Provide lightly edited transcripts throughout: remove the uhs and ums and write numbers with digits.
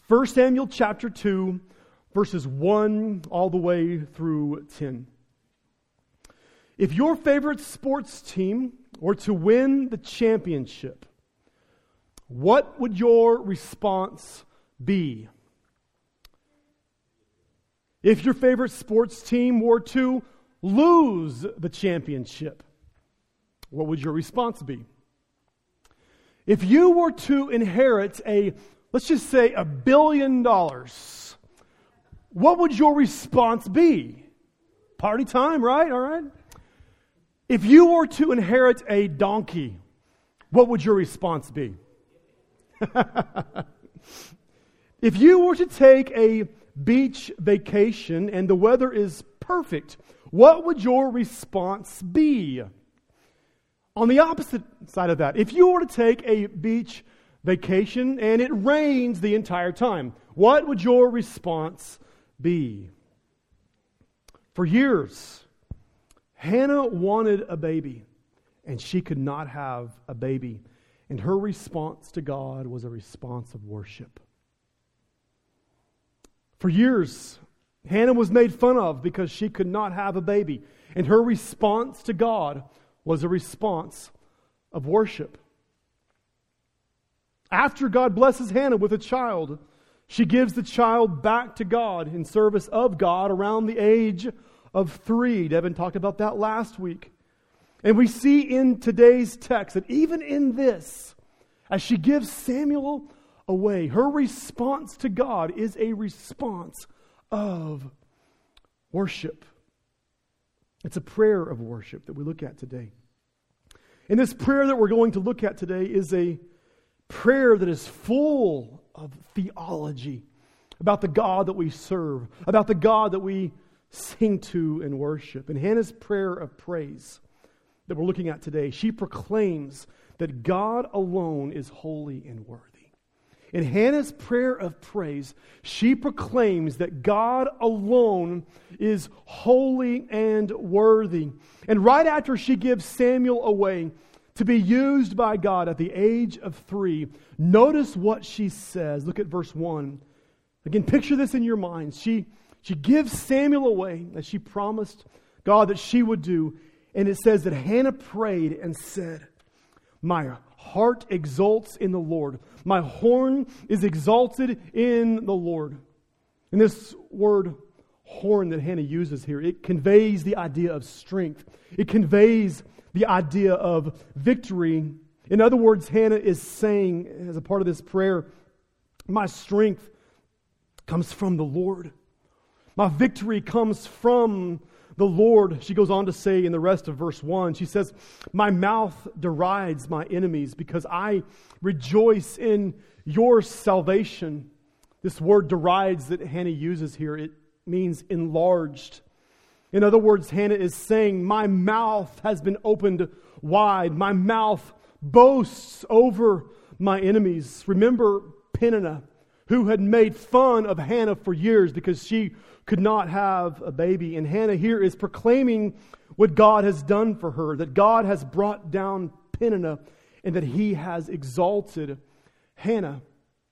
1 Samuel chapter 2, verses 1 all the way through 10. If your favorite sports team were to win the championship, what would your response be? If your favorite sports team were to lose the championship, what would your response be? If you were to inherit let's just say $1 billion, what would your response be? Party time, right? All right. If you were to inherit a donkey, what would your response be? If you were to take a beach vacation and the weather is perfect, what would your response be? On the opposite side of that, if you were to take a beach vacation and it rains the entire time, what would your response be? For years, Hannah wanted a baby, and she could not have a baby. And her response to God was a response of worship. For years, Hannah was made fun of because she could not have a baby. And her response to God was a response of worship. After God blesses Hannah with a child, she gives the child back to God in service of God around the age of 3. Devin talked about that last week. And we see in today's text that even in this, as she gives Samuel away, her response to God is a response of worship. It's a prayer of worship that we look at today. And this prayer that we're going to look at today is a prayer that is full of theology about the God that we serve, about the God that we sing to and worship. In Hannah's prayer of praise that we're looking at today, she proclaims that God alone is holy and worthy. In Hannah's prayer of praise, she proclaims that God alone is holy and worthy. And right after she gives Samuel away to be used by God at the age of 3, notice what she says. Look at verse 1. Again, picture this in your mind. She gives Samuel away as she promised God that she would do. And it says that Hannah prayed and said, "My heart exults in the Lord. My horn is exalted in the Lord." And this word horn that Hannah uses here, it conveys the idea of strength. It conveys the idea of victory. In other words, Hannah is saying, as a part of this prayer, my strength comes from the Lord. My victory comes from the Lord. She goes on to say in the rest of verse 1, she says, "My mouth derides my enemies because I rejoice in your salvation." This word derides that Hannah uses here, it means enlarged. In other words, Hannah is saying, my mouth has been opened wide. My mouth boasts over my enemies. Remember Peninnah, who had made fun of Hannah for years because she could not have a baby. And Hannah here is proclaiming what God has done for her, that God has brought down Peninnah and that He has exalted Hannah.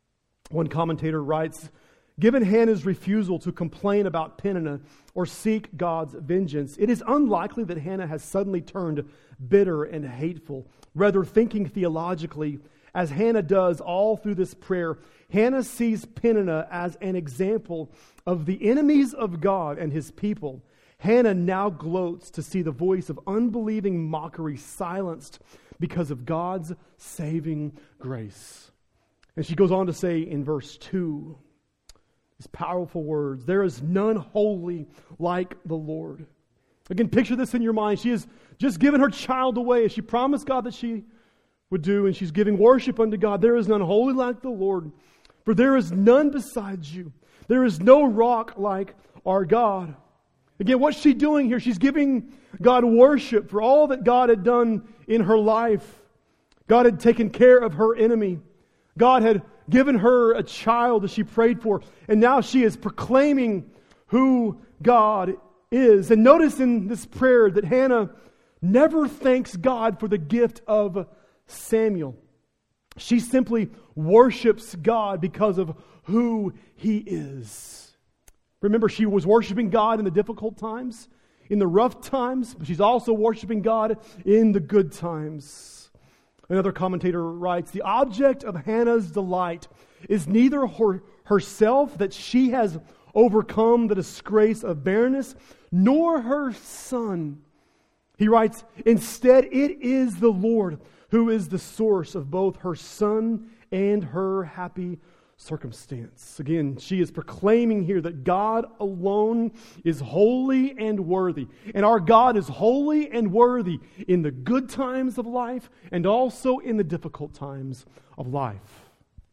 One commentator writes, given Hannah's refusal to complain about Peninnah or seek God's vengeance, it is unlikely that Hannah has suddenly turned bitter and hateful. Rather, thinking theologically, as Hannah does all through this prayer, Hannah sees Peninnah as an example of the enemies of God and His people. Hannah now gloats to see the voice of unbelieving mockery silenced because of God's saving grace. And she goes on to say in verse 2, these powerful words, "There is none holy like the Lord." Again, picture this in your mind. She has just given her child away as she promised God that she would do, and she's giving worship unto God. There is none holy like the Lord, for there is none besides you. There is no rock like our God. Again, what's she doing here? She's giving God worship for all that God had done in her life. God had taken care of her enemy. God had given her a child that she prayed for. And now she is proclaiming who God is. And notice in this prayer that Hannah never thanks God for the gift of Samuel. She simply worships God because of who He is. Remember, she was worshiping God in the difficult times, in the rough times, but she's also worshiping God in the good times. Another commentator writes, the object of Hannah's delight is neither herself, that she has overcome the disgrace of barrenness, nor her son. He writes, instead, it is the Lord who is the source of both her son and her happy circumstance. Again, she is proclaiming here that God alone is holy and worthy. And our God is holy and worthy in the good times of life and also in the difficult times of life.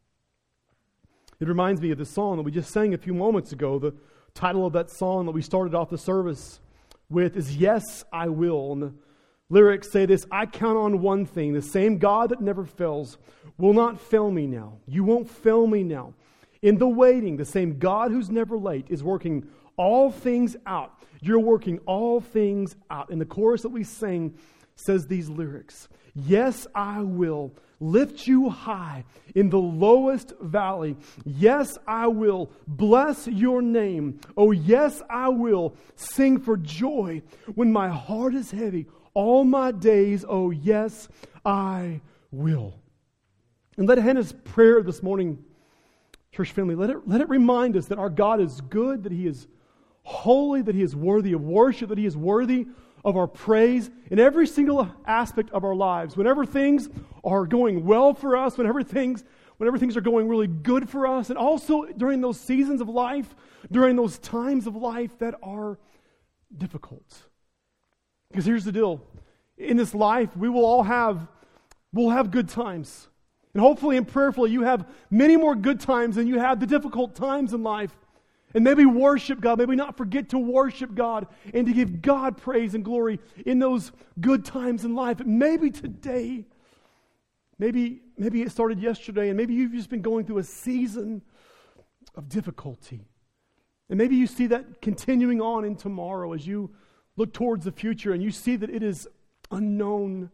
It reminds me of the song that we just sang a few moments ago. The title of that song that we started off the service with is Yes, I Will. And the lyrics say this, I count on one thing, the same God that never fails will not fail me now. You won't fail me now. In the waiting, the same God who's never late is working all things out. You're working all things out. And the chorus that we sang says these lyrics. Yes, I will lift you high in the lowest valley. Yes, I will bless your name. Oh, yes, I will sing for joy when my heart is heavy. All my days, oh, yes, I will. And let Hannah's prayer this morning, church family, let it remind us that our God is good, that He is holy, that He is worthy of worship, that He is worthy of our praise in every single aspect of our lives. Whenever things are going well for us, whenever things are going really good for us, and also during those seasons of life, during those times of life that are difficult. Because here's the deal. In this life, we'll have good times. And hopefully and prayerfully, you have many more good times than you have the difficult times in life. And maybe worship God. Maybe not forget to worship God and to give God praise and glory in those good times in life. Maybe today, maybe it started yesterday, and maybe you've just been going through a season of difficulty. And maybe you see that continuing on in tomorrow as you look towards the future and you see that it is unknown.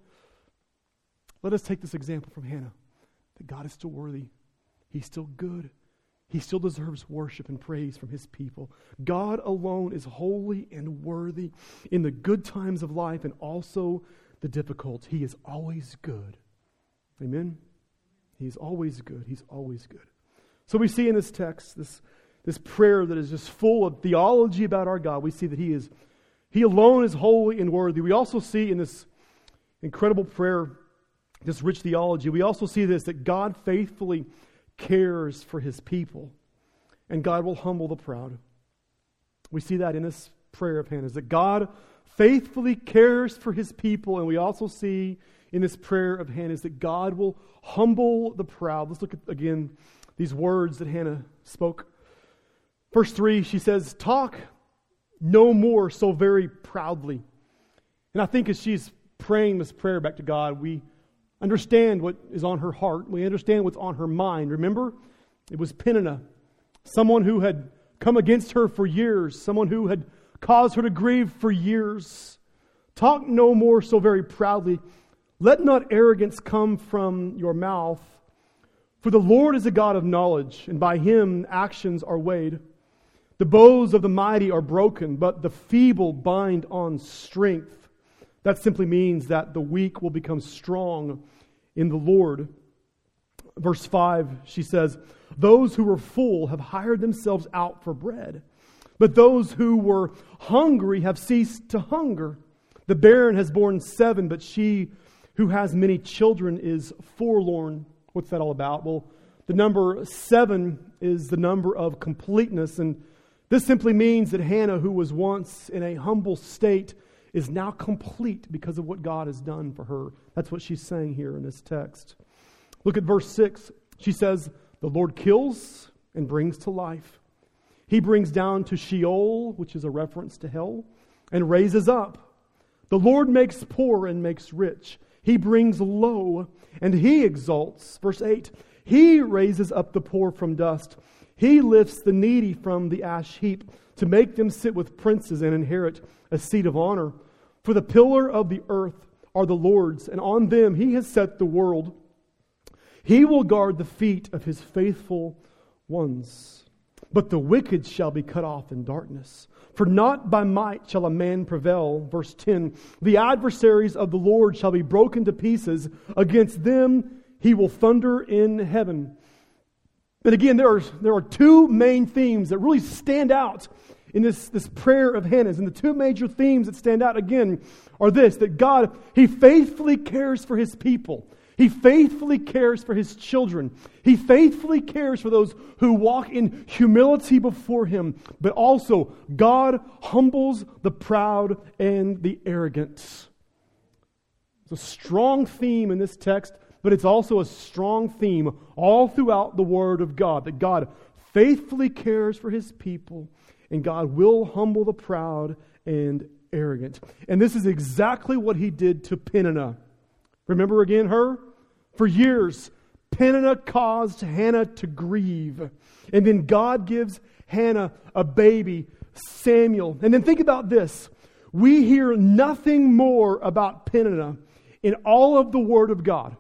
Let us take this example from Hannah, that God is still worthy. He's still good. He still deserves worship and praise from His people. God alone is holy and worthy in the good times of life and also the difficult. He is always good. Amen? He's always good. He's always good. So we see in this text, this prayer that is just full of theology about our God. We see that He alone is holy and worthy. We also see in this incredible prayer, this rich theology, we also see this, that God faithfully cares for His people, and God will humble the proud. We see that in this prayer of Hannah's, that God faithfully cares for His people, and we also see in this prayer of Hannah's that God will humble the proud. Let's look at, again, these words that Hannah spoke. Verse 3, she says, talk no more so very proudly. And I think as she's praying this prayer back to God, we understand what is on her heart. We understand what's on her mind. Remember, it was Peninnah, someone who had come against her for years, someone who had caused her to grieve for years. Talk no more so very proudly. Let not arrogance come from your mouth. For the Lord is a God of knowledge, and by Him actions are weighed. The bows of the mighty are broken, but the feeble bind on strength. That simply means that the weak will become strong in the Lord. Verse 5, she says, those who were full have hired themselves out for bread, but those who were hungry have ceased to hunger. The barren has borne 7, but she who has many children is forlorn. What's that all about? Well, the number 7 is the number of completeness, and this simply means that Hannah, who was once in a humble state, is now complete because of what God has done for her. That's what she's saying here in this text. Look at verse 6. She says, the Lord kills and brings to life. He brings down to Sheol, which is a reference to hell, and raises up. The Lord makes poor and makes rich. He brings low and He exalts. Verse 8, He raises up the poor from dust. He lifts the needy from the ash heap to make them sit with princes and inherit a seat of honor. For the pillar of the earth are the Lord's, and on them He has set the world. He will guard the feet of His faithful ones. But the wicked shall be cut off in darkness. For not by might shall a man prevail. Verse 10, the adversaries of the Lord shall be broken to pieces. Against them He will thunder in heaven. And again, there are two main themes that really stand out in this prayer of Hannah's. And the two major themes that stand out again are this, that God, He faithfully cares for His people. He faithfully cares for His children. He faithfully cares for those who walk in humility before Him. But also, God humbles the proud and the arrogant. It's a strong theme in this text, but it's also a strong theme all throughout the Word of God, that God faithfully cares for His people, and God will humble the proud and arrogant. And this is exactly what He did to Peninnah. Remember again her? For years, Peninnah caused Hannah to grieve. And then God gives Hannah a baby, Samuel. And then think about this. We hear nothing more about Peninnah in all of the Word of God.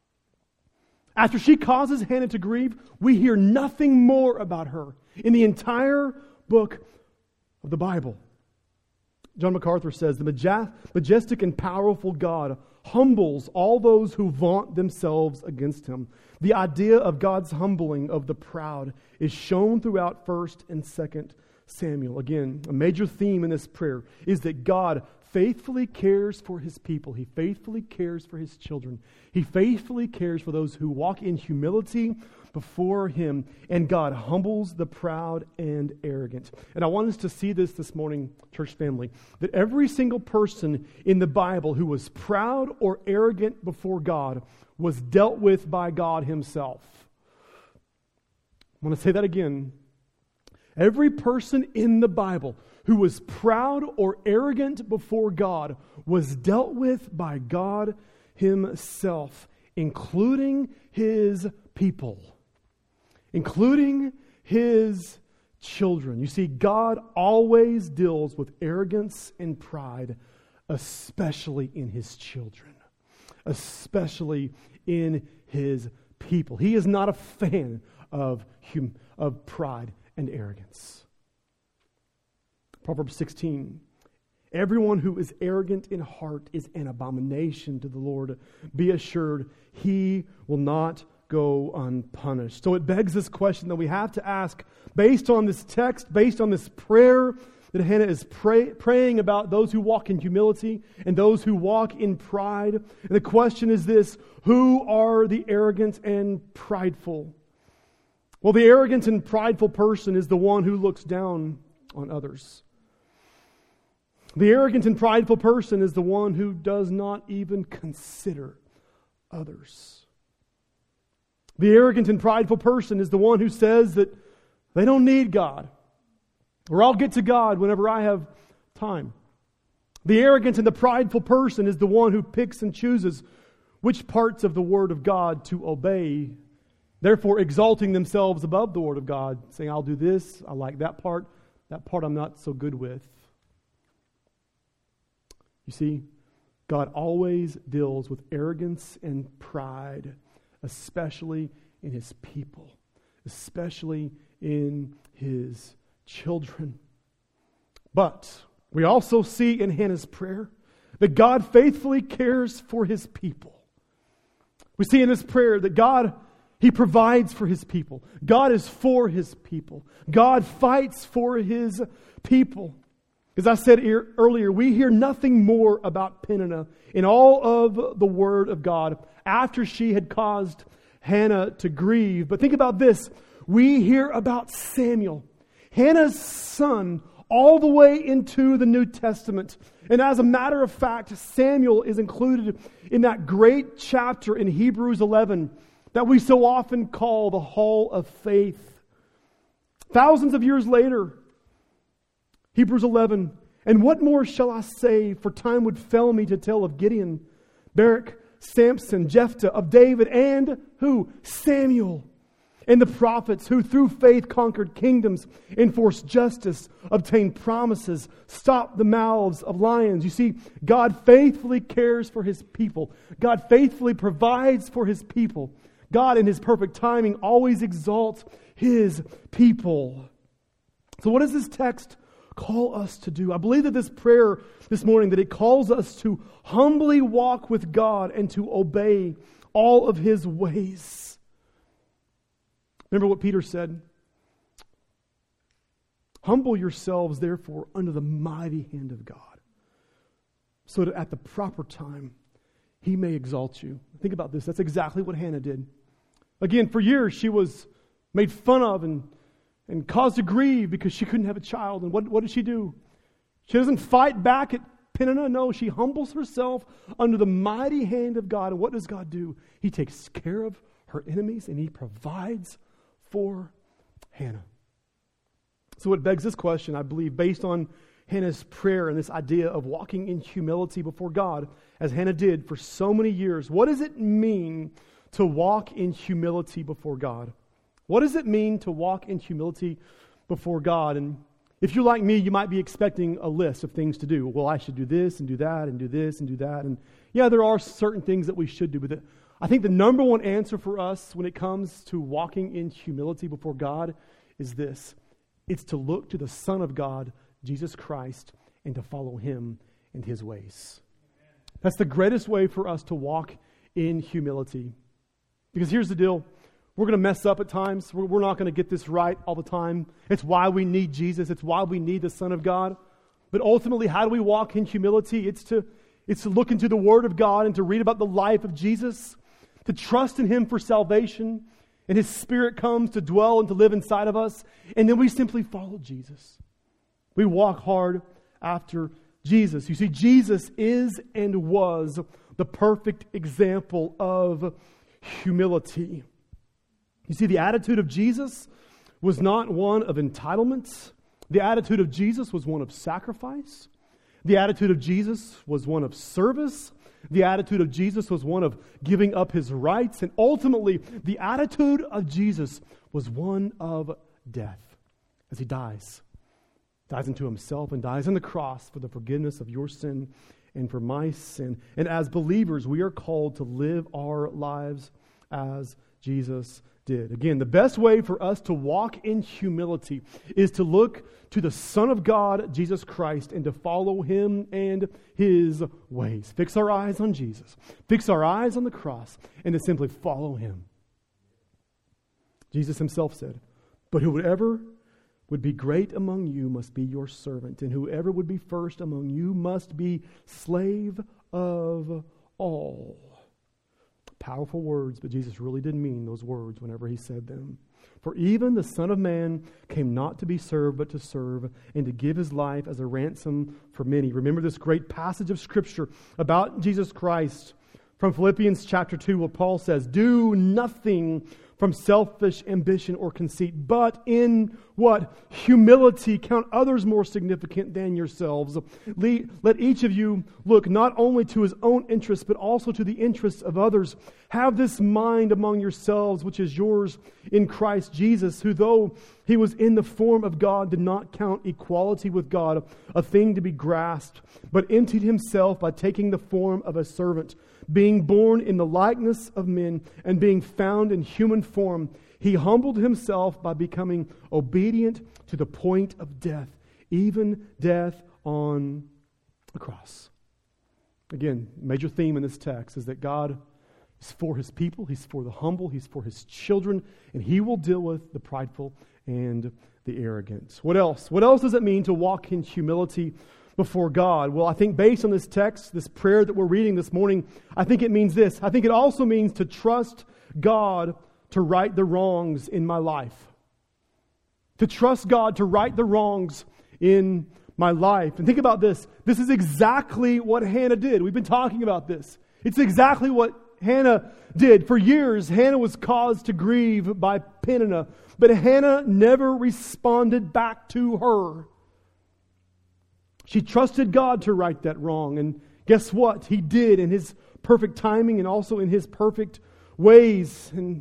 After she causes Hannah to grieve, we hear nothing more about her in the entire book of the Bible. John MacArthur says, the majestic and powerful God humbles all those who vaunt themselves against Him. The idea of God's humbling of the proud is shown throughout 1st and 2nd Samuel. Again, a major theme in this prayer is that God faithfully cares for His people. He faithfully cares for His children. He faithfully cares for those who walk in humility before Him. And God humbles the proud and arrogant. And I want us to see this morning, church family, that every single person in the Bible who was proud or arrogant before God was dealt with by God Himself. I want to say that again. Every person in the Bible who was proud or arrogant before God was dealt with by God Himself, including His people, including His children. You see, God always deals with arrogance and pride, especially in His children, especially in His people. He is not a fan of pride and arrogance. Proverbs 16, everyone who is arrogant in heart is an abomination to the Lord. Be assured, He will not go unpunished. So it begs this question that we have to ask, based on this text, based on this prayer that Hannah is praying about those who walk in humility and those who walk in pride. And the question is this: who are the arrogant and prideful? Well, the arrogant and prideful person is the one who looks down on others. The arrogant and prideful person is the one who does not even consider others. The arrogant and prideful person is the one who says that they don't need God, or I'll get to God whenever I have time. The arrogant and the prideful person is the one who picks and chooses which parts of the Word of God to obey, therefore exalting themselves above the Word of God, saying, I'll do this, I like that part I'm not so good with. You see, God always deals with arrogance and pride, especially in His people, especially in His children. But we also see in Hannah's prayer that God faithfully cares for His people. We see in this prayer that God, He provides for His people. God is for His people. God fights for His people. As I said earlier, we hear nothing more about Peninnah in all of the Word of God after she had caused Hannah to grieve. But think about this. We hear about Samuel, Hannah's son, all the way into the New Testament. And as a matter of fact, Samuel is included in that great chapter in Hebrews 11 that we so often call the Hall of Faith. Thousands of years later, Hebrews 11, and what more shall I say, for time would fail me to tell of Gideon, Barak, Samson, Jephthah, of David, and who? Samuel, and the prophets who through faith conquered kingdoms, enforced justice, obtained promises, stopped the mouths of lions. You see, God faithfully cares for His people. God faithfully provides for His people. God in His perfect timing always exalts His people. So what does this text call us to do? I believe that this prayer this morning, that it calls us to humbly walk with God and to obey all of His ways. Remember what Peter said? Humble yourselves, therefore, under the mighty hand of God, so that at the proper time He may exalt you. Think about this. That's exactly what Hannah did. Again, for years she was made fun of and caused to grieve because she couldn't have a child. And what did she do? She doesn't fight back at Peninnah. No, she humbles herself under the mighty hand of God. And what does God do? He takes care of her enemies and He provides for Hannah. So it begs this question, I believe, based on Hannah's prayer and this idea of walking in humility before God, as Hannah did for so many years. What does it mean to walk in humility before God? What does it mean to walk in humility before God? And if you're like me, you might be expecting a list of things to do. Well, I should do this and do that and do this and do that. And yeah, there are certain things that we should do. But I think the number one answer for us when it comes to walking in humility before God is this. It's to look to the Son of God, Jesus Christ, and to follow Him and His ways. That's the greatest way for us to walk in humility. Because here's the deal. We're going to mess up at times. We're not going to get this right all the time. It's why we need Jesus. It's why we need the Son of God. But ultimately, how do we walk in humility? It's to look into the Word of God and to read about the life of Jesus, to trust in Him for salvation, and His Spirit comes to dwell and to live inside of us, and then we simply follow Jesus. We walk hard after Jesus. You see, Jesus is and was the perfect example of humility. You see, the attitude of Jesus was not one of entitlement. The attitude of Jesus was one of sacrifice. The attitude of Jesus was one of service. The attitude of Jesus was one of giving up His rights. And ultimately, the attitude of Jesus was one of death as He dies into Himself and dies on the cross for the forgiveness of your sin and for my sin. And as believers, we are called to live our lives as Jesus did. Again, the best way for us to walk in humility is to look to the Son of God, Jesus Christ, and to follow Him and His ways. Fix our eyes on Jesus. Fix our eyes on the cross and to simply follow Him. Jesus Himself said, "But whoever would be great among you must be your servant, and whoever would be first among you must be slave of all." Powerful words, but Jesus really didn't mean those words whenever He said them. For even the Son of Man came not to be served, but to serve, and to give His life as a ransom for many. Remember this great passage of Scripture about Jesus Christ from Philippians chapter 2, where Paul says, "Do nothing from selfish ambition or conceit, but in" what? "Humility count others more significant than yourselves. Let each of you look not only to his own interests, but also to the interests of others. Have this mind among yourselves, which is yours in Christ Jesus, who though He was in the form of God, did not count equality with God a thing to be grasped, but emptied Himself by taking the form of a servant. Being born in the likeness of men, and being found in human form, He humbled Himself by becoming obedient to the point of death, even death on the cross." Again, major theme in this text is that God is for His people, He's for the humble, He's for His children, and He will deal with the prideful and the arrogant. What else? What else does it mean to walk in humility before God? Well, I think based on this text, this prayer that we're reading this morning, I think it means this. I think it also means to trust God to right the wrongs in my life. To trust God to right the wrongs in my life. And think about this. This is exactly what Hannah did. We've been talking about this. It's exactly what Hannah did. For years, Hannah was caused to grieve by Peninnah, but Hannah never responded back to her. She trusted God to right that wrong. And guess what? He did in His perfect timing and also in His perfect ways. And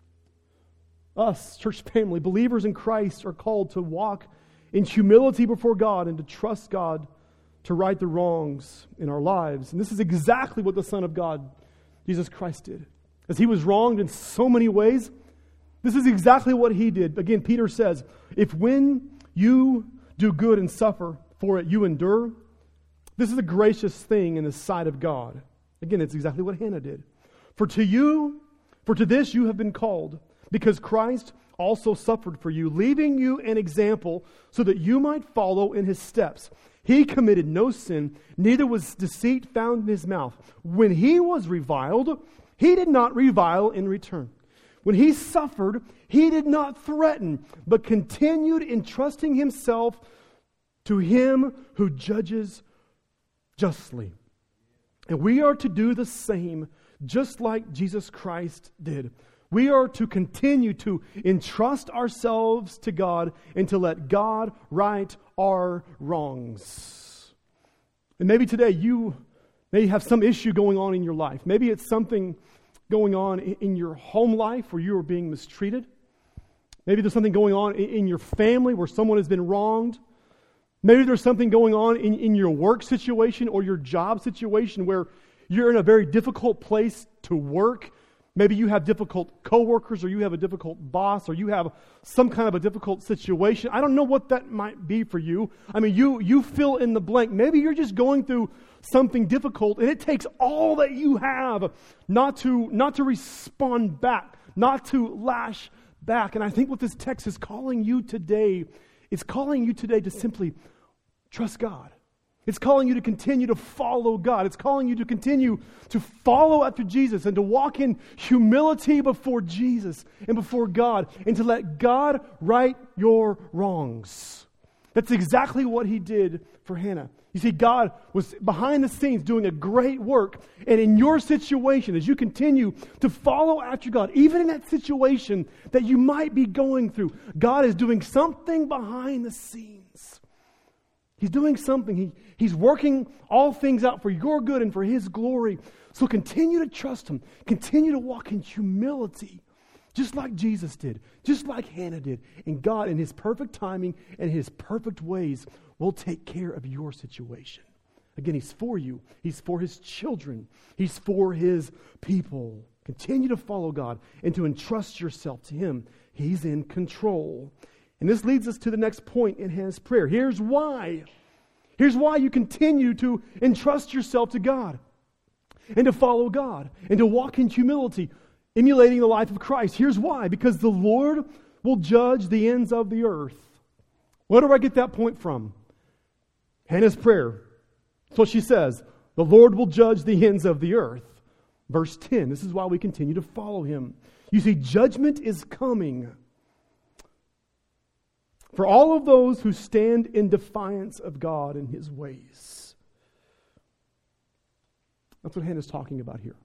us, church family, believers in Christ, are called to walk in humility before God and to trust God to right the wrongs in our lives. And this is exactly what the Son of God, Jesus Christ, did. as he was wronged in so many ways, this is exactly what he did. Again, Peter says, if when you do good and suffer for it, you endure, this is a gracious thing in the sight of God. Again, it's exactly what Hannah did. For to this you have been called, because Christ also suffered for you, leaving you an example so that you might follow in His steps. He committed no sin, neither was deceit found in His mouth. When He was reviled, He did not revile in return. When He suffered, He did not threaten, but continued entrusting Himself to Him who judges justly. And we are to do the same, just like Jesus Christ did. We are to continue to entrust ourselves to God and to let God right our wrongs. And maybe today you may have some issue going on in your life. Maybe it's something going on in your home life where you are being mistreated. Maybe there's something going on in your family where someone has been wronged. Maybe there's something going on in your work situation or your job situation where you're in a very difficult place to work. Maybe you have difficult coworkers, or you have a difficult boss, or you have some kind of a difficult situation. I don't know what that might be for you. I mean, you fill in the blank. Maybe you're just going through something difficult, and it takes all that you have not to respond back, not to lash back. And I think what this text is calling you today, it's calling you today to simply trust God. It's calling you to continue to follow God. It's calling you to continue to follow after Jesus and to walk in humility before Jesus and before God and to let God right your wrongs. That's exactly what He did for Hannah. You see, God was behind the scenes doing a great work. And in your situation, as you continue to follow after God, even in that situation that you might be going through, God is doing something behind the scenes. He's doing something. He's working all things out for your good and for His glory. So continue to trust Him. Continue to walk in humility, just like Jesus did, just like Hannah did. And God, in His perfect timing and His perfect ways, will take care of your situation. Again, He's for you. He's for His children. He's for His people. Continue to follow God and to entrust yourself to Him. He's in control. And this leads us to the next point in Hannah's prayer. Here's why. Here's why you continue to entrust yourself to God and to follow God and to walk in humility, emulating the life of Christ. Here's why. Because the Lord will judge the ends of the earth. Where do I get that point from? Hannah's prayer. That's what she says. The Lord will judge the ends of the earth. Verse 10. This is why we continue to follow Him. You see, judgment is coming for all of those who stand in defiance of God and His ways. That's what Hannah's talking about here.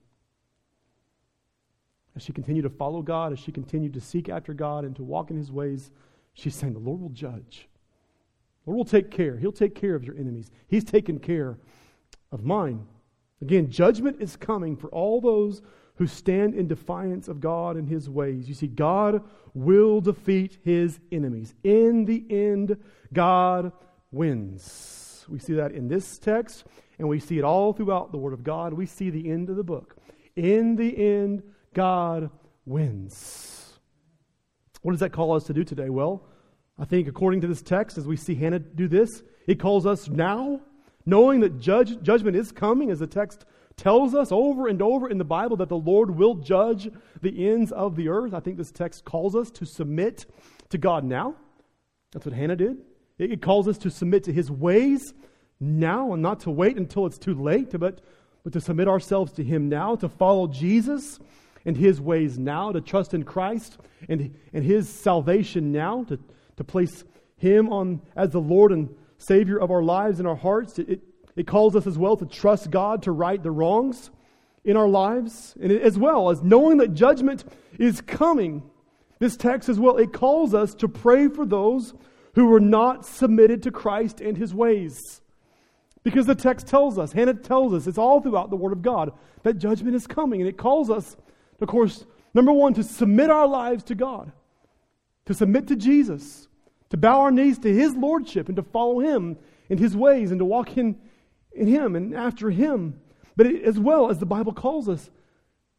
As she continued to follow God, as she continued to seek after God and to walk in His ways, she's saying, the Lord will judge. The Lord will take care. He'll take care of your enemies. He's taken care of mine. Again, judgment is coming for all those who stand in defiance of God and His ways. You see, God will defeat His enemies. In the end, God wins. We see that in this text, and we see it all throughout the Word of God. We see the end of the book. In the end, God wins. What does that call us to do today? Well, I think according to this text, as we see Hannah do this, it calls us now, knowing that judgment is coming, as the text tells us over and over in the Bible that the Lord will judge the ends of the earth. I think this text calls us to submit to God now. That's what Hannah did. It calls us to submit to His ways now and not to wait until it's too late, but to submit ourselves to Him now, to follow Jesus and His ways now, to trust in Christ and His salvation now, to place Him on as the Lord and Savior of our lives and our hearts. It calls us as well to trust God to right the wrongs in our lives. And as well as knowing that judgment is coming, this text as well, it calls us to pray for those who are not submitted to Christ and His ways. Because the text tells us, Hannah tells us, it's all throughout the Word of God, that judgment is coming. And it calls us, of course, number one, to submit our lives to God, to submit to Jesus, to bow our knees to His lordship and to follow Him in His ways and to walk in Him and after Him. But as well as the Bible calls us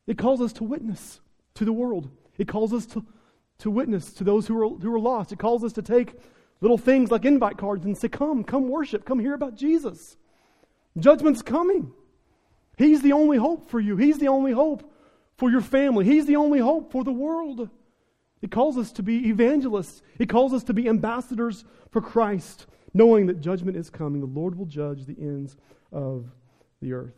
It calls us to witness to the world. It calls us to witness to those who are lost. It calls us to take little things like invite cards and say, come worship, come hear about Jesus. Judgment's coming. He's the only hope for you. He's the only hope for your family. He's the only hope for the world. It calls us to be evangelists. It calls us to be ambassadors for Christ, knowing that judgment is coming. The Lord will judge the ends of the earth.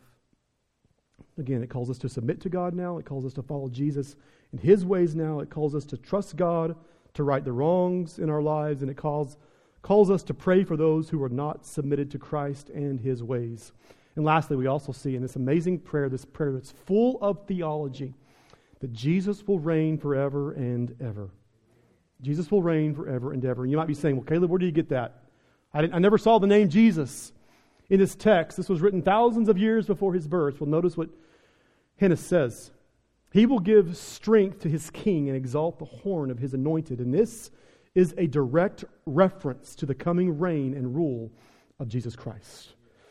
Again, it calls us to submit to God now. It calls us to follow Jesus in His ways now. It calls us to trust God, to right the wrongs in our lives, and it calls us to pray for those who are not submitted to Christ and His ways. And lastly, we also see in this amazing prayer, this prayer that's full of theology, that Jesus will reign forever and ever. Jesus will reign forever and ever. And you might be saying, well, Caleb, where do you get that? I never saw the name Jesus in this text. This was written thousands of years before His birth. Well, notice what Hannah says. He will give strength to His king and exalt the horn of His anointed. And this is a direct reference to the coming reign and rule of Jesus Christ.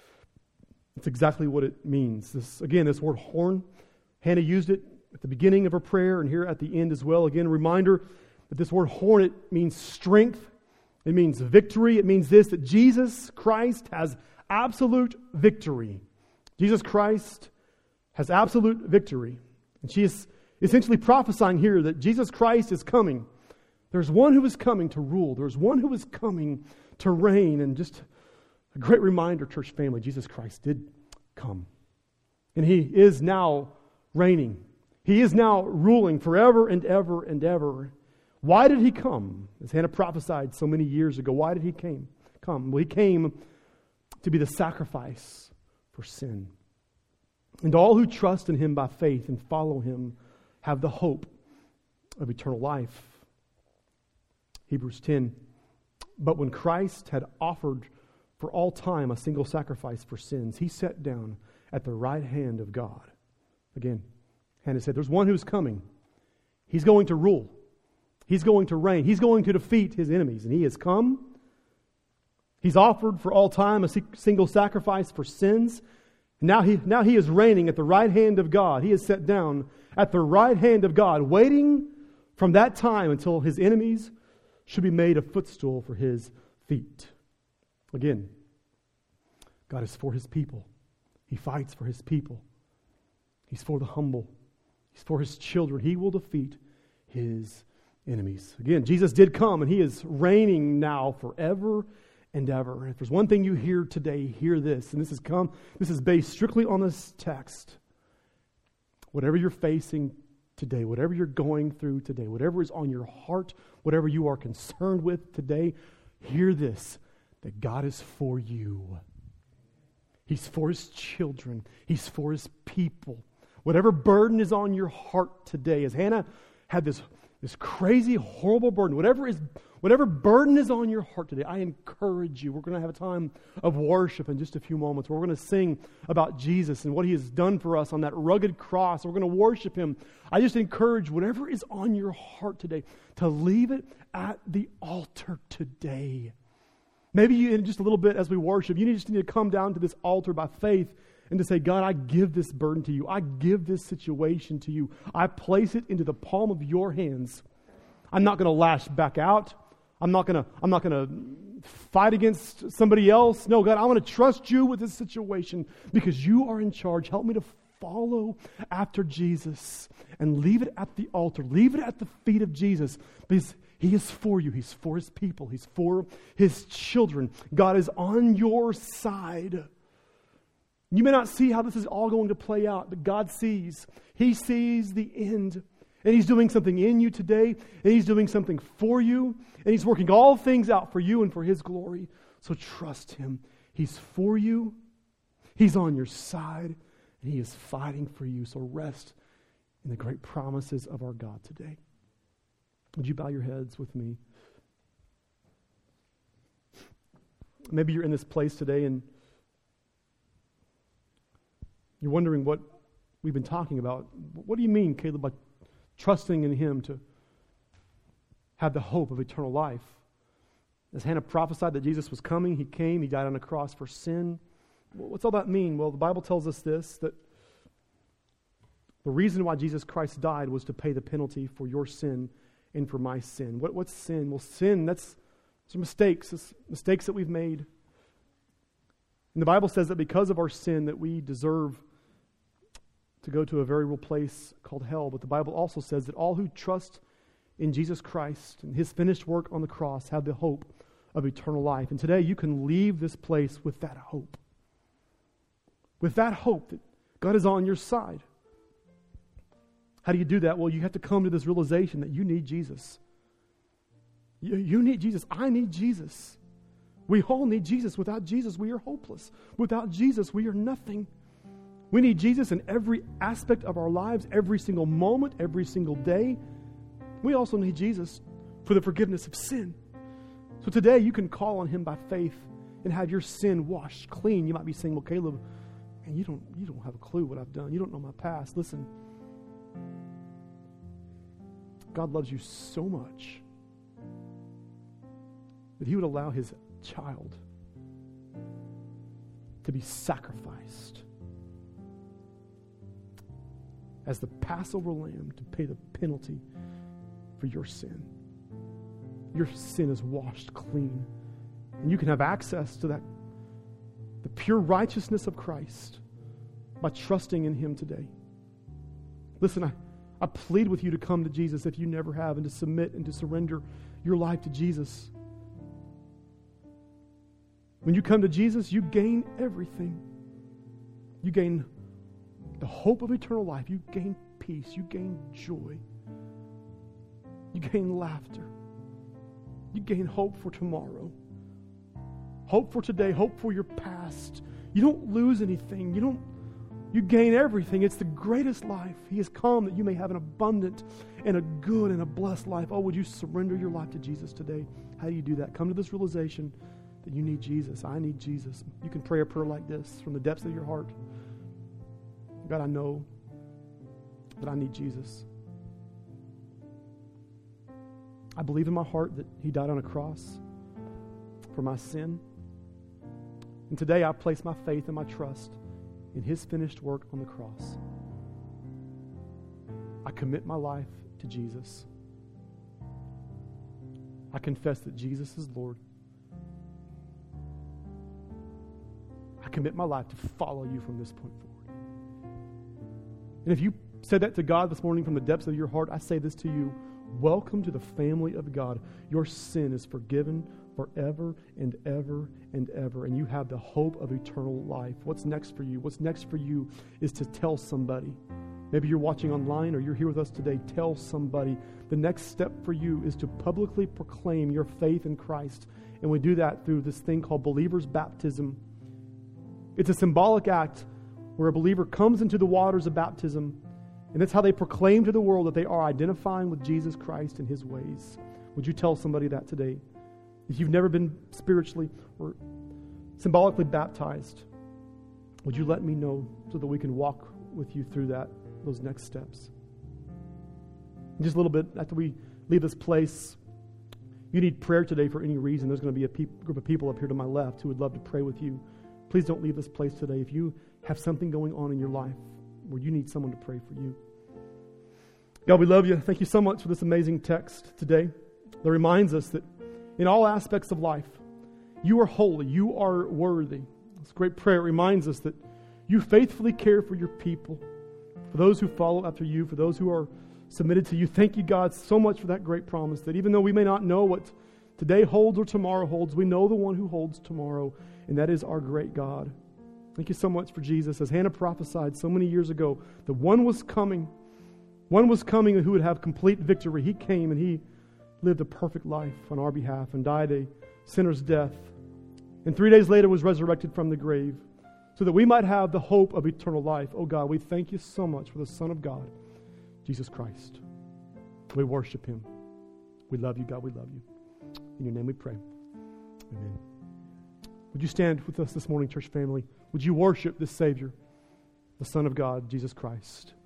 That's exactly what it means. This word horn, Hannah used it at the beginning of her prayer and here at the end as well. Again, a reminder that this word horn, it means strength. It means victory. It means this, that Jesus Christ has absolute victory. Jesus Christ has absolute victory. And she is essentially prophesying here that Jesus Christ is coming. There's one who is coming to rule. There's one who is coming to reign. And just a great reminder, church family, Jesus Christ did come. And He is now reigning. He is now ruling forever and ever and ever. Why did He come? As Hannah prophesied so many years ago, why did He come? Well, He came to be the sacrifice for sin. And all who trust in Him by faith and follow Him have the hope of eternal life. Hebrews 10, but when Christ had offered for all time a single sacrifice for sins, He sat down at the right hand of God. Again, Hannah said, there's one who's coming. He's going to rule. He's going to reign. He's going to defeat His enemies. And He has come. He's offered for all time a single sacrifice for sins. Now he is reigning at the right hand of God. He is set down at the right hand of God, waiting from that time until His enemies should be made a footstool for His feet. Again, God is for His people. He fights for His people. He's for the humble. He's for His children. He will defeat His enemies. Again, Jesus did come, and He is reigning now forever and ever. And if there's one thing you hear today, hear this. And this is based strictly on this text. Whatever you're facing today, whatever you're going through today, whatever is on your heart, whatever you are concerned with today, hear this, that God is for you. He's for His children. He's for His people. Whatever burden is on your heart today, as Hannah had this crazy, horrible burden, whatever burden is on your heart today, I encourage you. We're going to have a time of worship in just a few moments. We're going to sing about Jesus and what He has done for us on that rugged cross. We're going to worship Him. I just encourage whatever is on your heart today to leave it at the altar today. Maybe you, in just a little bit as we worship, you just need to come down to this altar by faith and to say, God, I give this burden to You. I give this situation to You. I place it into the palm of Your hands. I'm not going to lash back out. I'm not going to fight against somebody else. No, God, I want to trust You with this situation because You are in charge. Help me to follow after Jesus and leave it at the altar. Leave it at the feet of Jesus because He is for you. He's for His people. He's for His children. God is on your side. You may not see how this is all going to play out, but God sees. He sees the end. And He's doing something in you today, and He's doing something for you, and He's working all things out for you and for His glory. So trust Him. He's for you. He's on your side, and He is fighting for you. So rest in the great promises of our God today. Would you bow your heads with me? Maybe you're in this place today and you're wondering what we've been talking about. What do you mean, Caleb, by trusting in Him to have the hope of eternal life? As Hannah prophesied that Jesus was coming, He came, He died on the cross for sin. What's all that mean? Well, the Bible tells us this, that The reason why Jesus Christ died was to pay the penalty for your sin and for my sin. What's sin? Well, sin, that's mistakes. It's mistakes that we've made. And the Bible says that because of our sin that we deserve to go to a very real place called hell. But the Bible also says that all who trust in Jesus Christ and His finished work on the cross have the hope of eternal life. And today you can leave this place with that hope. With that hope that God is on your side. How do you do that? Well, you have to come to this realization that you need Jesus. You need Jesus. I need Jesus. We all need Jesus. Without Jesus, we are hopeless. Without Jesus, we are nothing. We need Jesus in every aspect of our lives, every single moment, every single day. We also need Jesus for the forgiveness of sin. So today you can call on Him by faith and have your sin washed clean. You might be saying, well, Caleb, man, you don't have a clue what I've done. You don't know my past. Listen, God loves you so much that He would allow His child to be sacrificed as the Passover lamb to pay the penalty for your sin. Your sin is washed clean. And you can have access to that, the pure righteousness of Christ, by trusting in Him today. Listen, I plead with you to come to Jesus if you never have, and to submit and to surrender your life to Jesus. When you come to Jesus, you gain everything. You gain the hope of eternal life. You gain peace. You gain joy. You gain laughter. You gain hope for tomorrow. Hope for today. Hope for your past. You don't lose anything. You gain everything. It's the greatest life. He has come that you may have an abundant and a good and a blessed life. Oh, would you surrender your life to Jesus today? How do you do that? Come to this realization that you need Jesus. I need Jesus. You can pray a prayer like this from the depths of your heart. God, I know that I need Jesus. I believe in my heart that He died on a cross for my sin. And today I place my faith and my trust in His finished work on the cross. I commit my life to Jesus. I confess that Jesus is Lord. I commit my life to follow You from this point forward. And if you said that to God this morning from the depths of your heart, I say this to you. Welcome to the family of God. Your sin is forgiven forever and ever and ever, and you have the hope of eternal life. What's next for you? What's next for you is to tell somebody. Maybe you're watching online or you're here with us today. Tell somebody. The next step for you is to publicly proclaim your faith in Christ. And we do that through this thing called believer's baptism. It's a symbolic act where a believer comes into the waters of baptism, and that's how they proclaim to the world that they are identifying with Jesus Christ and His ways. Would you tell somebody that today? If you've never been spiritually or symbolically baptized, would you let me know so that we can walk with you through those next steps? In just a little bit after we leave this place, you need prayer today for any reason. There's going to be a group of people up here to my left who would love to pray with you. Please don't leave this place today. If you have something going on in your life where you need someone to pray for you. God, we love You. Thank You so much for this amazing text today that reminds us that in all aspects of life, You are holy. You are worthy. This great prayer reminds us that You faithfully care for Your people, for those who follow after You, for those who are submitted to You. Thank You, God, so much for that great promise that even though we may not know what today holds or tomorrow holds, we know the one who holds tomorrow, and that is our great God. Thank You so much for Jesus. As Hannah prophesied so many years ago, the one was coming who would have complete victory. He came and He lived a perfect life on our behalf and died a sinner's death. And 3 days later was resurrected from the grave so that we might have the hope of eternal life. Oh God, we thank You so much for the Son of God, Jesus Christ. We worship Him. We love You, God. We love You. In Your name we pray. Amen. Would you stand with us this morning, church family? Would you worship this Savior, the Son of God, Jesus Christ?